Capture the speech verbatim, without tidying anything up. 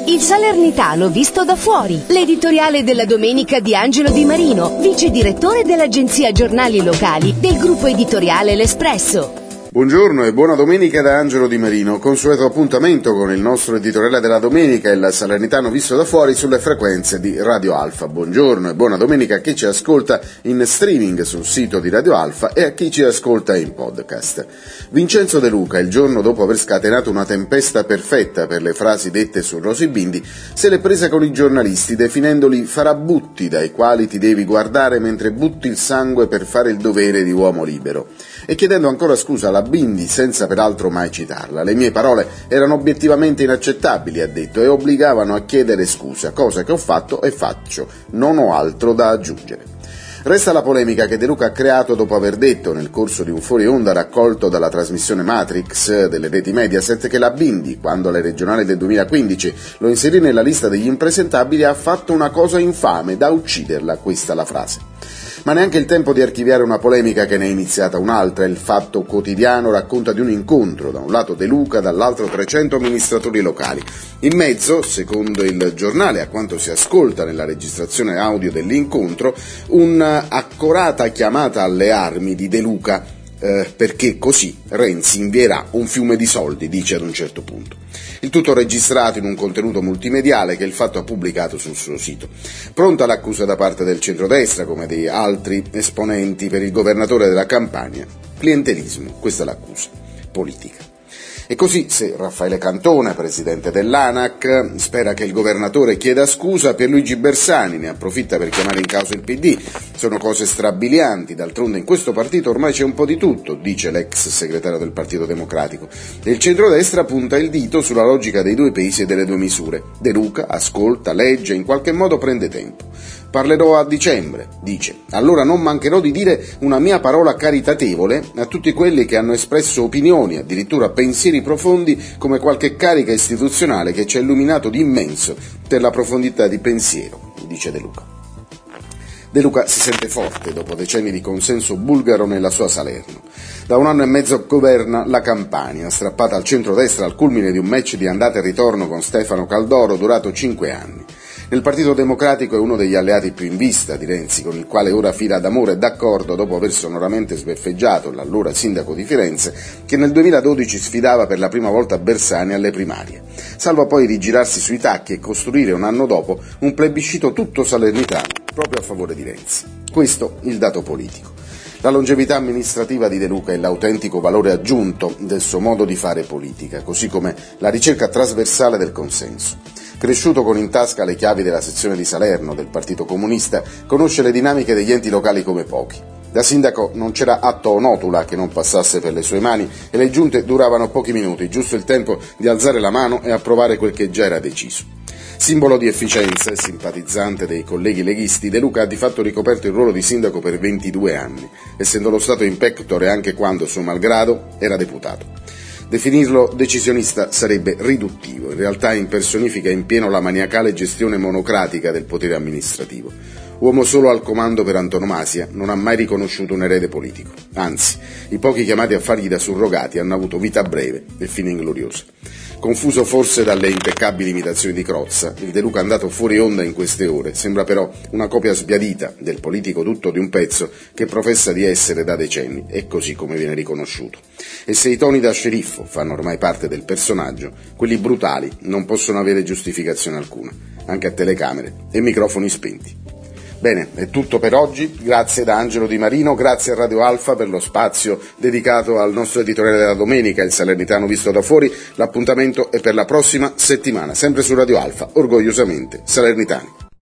Il Salernitano visto da fuori, l'editoriale della domenica di Angelo Di Marino, vice direttore dell'agenzia giornali locali del gruppo editoriale L'Espresso. Buongiorno e buona domenica da Angelo Di Marino. Consueto appuntamento con il nostro editoriale della domenica, il Salernitano visto da fuori, sulle frequenze di Radio Alfa. Buongiorno e buona domenica a chi ci ascolta in streaming sul sito di Radio Alfa e a chi ci ascolta in podcast. Vincenzo De Luca, il giorno dopo aver scatenato una tempesta perfetta per le frasi dette su Rosy Bindi, se l'è presa con i giornalisti definendoli farabutti dai quali ti devi guardare mentre butti il sangue per fare il dovere di uomo libero, e chiedendo ancora scusa alla Bindi senza peraltro mai citarla. Le mie parole erano obiettivamente inaccettabili, ha detto, e obbligavano a chiedere scusa, cosa che ho fatto e faccio, non ho altro da aggiungere. Resta la polemica che De Luca ha creato dopo aver detto, nel corso di un fuori onda raccolto dalla trasmissione Matrix delle reti Mediaset, che la Bindi, quando alle regionali del duemilaquindici lo inserì nella lista degli impresentabili, ha fatto una cosa infame, da ucciderla, questa la frase. Ma neanche il tempo di archiviare una polemica che ne è iniziata un'altra. Il Fatto Quotidiano racconta di un incontro, da un lato De Luca, dall'altro trecento amministratori locali. In mezzo, secondo il giornale, a quanto si ascolta nella registrazione audio dell'incontro, un'accorata chiamata alle armi di De Luca, eh, perché così Renzi invierà un fiume di soldi, dice ad un certo punto. Il tutto registrato in un contenuto multimediale che il Fatto ha pubblicato sul suo sito. Pronta l'accusa da parte del centrodestra, come di altri esponenti, per il governatore della Campania. Clientelismo, questa è l'accusa politica. E così, se Raffaele Cantone, presidente dell'ANAC, spera che il governatore chieda scusa, Pierluigi Bersani ne approfitta per chiamare in causa il P D. Sono cose strabilianti, d'altronde in questo partito ormai c'è un po' di tutto, dice l'ex segretario del Partito Democratico. E il centrodestra punta il dito sulla logica dei due pesi e delle due misure. De Luca ascolta, legge, in qualche modo prende tempo. Parlerò a dicembre, dice. Allora non mancherò di dire una mia parola caritatevole a tutti quelli che hanno espresso opinioni, addirittura pensieri profondi, come qualche carica istituzionale che ci ha illuminato di immenso per la profondità di pensiero, dice De Luca. De Luca si sente forte dopo decenni di consenso bulgaro nella sua Salerno. Da un anno e mezzo governa la Campania, strappata al centrodestra al culmine di un match di andata e ritorno con Stefano Caldoro durato cinque anni. Nel Partito Democratico è uno degli alleati più in vista di Renzi, con il quale ora fila d'amore e d'accordo dopo aver sonoramente sbeffeggiato l'allora sindaco di Firenze, che nel duemiladodici sfidava per la prima volta Bersani alle primarie, salvo poi rigirarsi sui tacchi e costruire un anno dopo un plebiscito tutto salernitano, proprio a favore di Renzi. Questo il dato politico. La longevità amministrativa di De Luca è l'autentico valore aggiunto del suo modo di fare politica, così come la ricerca trasversale del consenso. Cresciuto con in tasca le chiavi della sezione di Salerno del Partito Comunista, conosce le dinamiche degli enti locali come pochi. Da sindaco non c'era atto o notula che non passasse per le sue mani e le giunte duravano pochi minuti, giusto il tempo di alzare la mano e approvare quel che già era deciso. Simbolo di efficienza e simpatizzante dei colleghi leghisti, De Luca ha di fatto ricoperto il ruolo di sindaco per ventidue anni, essendo lo stato in pectore anche quando, suo malgrado, era deputato. Definirlo decisionista sarebbe riduttivo, in realtà impersonifica in pieno la maniacale gestione monocratica del potere amministrativo. Uomo solo al comando per antonomasia, non ha mai riconosciuto un erede politico. Anzi, i pochi chiamati a fargli da surrogati hanno avuto vita breve e fine ingloriosa. Confuso forse dalle impeccabili imitazioni di Crozza, il De Luca andato fuori onda in queste ore sembra però una copia sbiadita del politico tutto di un pezzo che professa di essere da decenni, e così come viene riconosciuto. E se i toni da sceriffo fanno ormai parte del personaggio, quelli brutali non possono avere giustificazione alcuna, anche a telecamere e microfoni spenti. Bene, è tutto per oggi, grazie da Angelo Di Marino, grazie a Radio Alfa per lo spazio dedicato al nostro editoriale della domenica, il Salernitano visto da fuori. L'appuntamento è per la prossima settimana, sempre su Radio Alfa, orgogliosamente salernitani.